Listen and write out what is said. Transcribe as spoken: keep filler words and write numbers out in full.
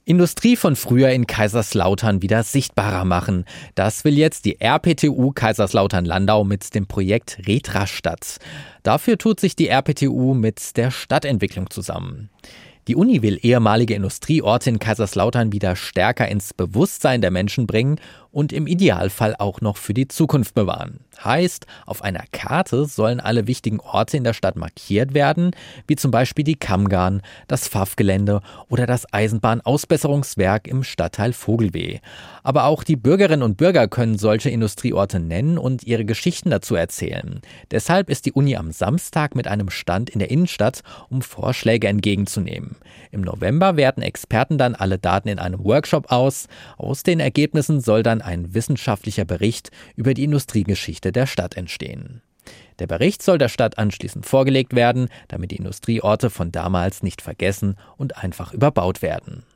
Industrie von früher in Kaiserslautern wieder sichtbarer machen. Das will jetzt die R P T U Kaiserslautern-Landau mit dem Projekt Retrastadt. Dafür tut sich die R P T U mit der Stadtentwicklung zusammen. Die Uni will ehemalige Industrieorte in Kaiserslautern wieder stärker ins Bewusstsein der Menschen bringen und im Idealfall auch noch für die Zukunft bewahren. Heißt, auf einer Karte sollen alle wichtigen Orte in der Stadt markiert werden, wie zum Beispiel die Kammgarn, das Pfaffgelände oder das Eisenbahnausbesserungswerk im Stadtteil Vogelweh. Aber auch die Bürgerinnen und Bürger können solche Industrieorte nennen und ihre Geschichten dazu erzählen. Deshalb ist die Uni am Samstag mit einem Stand in der Innenstadt, um Vorschläge entgegenzunehmen. Im November werten Experten dann alle Daten in einem Workshop aus. Aus den Ergebnissen soll dann ein wissenschaftlicher Bericht über die Industriegeschichte der Stadt entstehen. Der Bericht soll der Stadt anschließend vorgelegt werden, damit die Industrieorte von damals nicht vergessen und einfach überbaut werden.